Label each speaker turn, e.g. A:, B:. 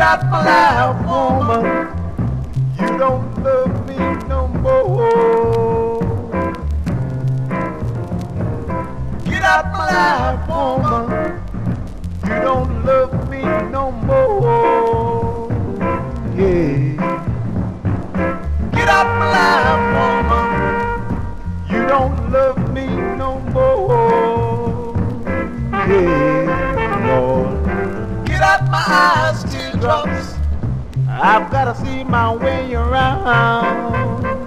A: out my life, woman. You don't love me no more. Get out my life, woman. You don't love me no more. Yeah. Get out my life, woman. You don't love me no more. Yeah, Lord. Get out my eyes, teardrops. I've gotta see my way around.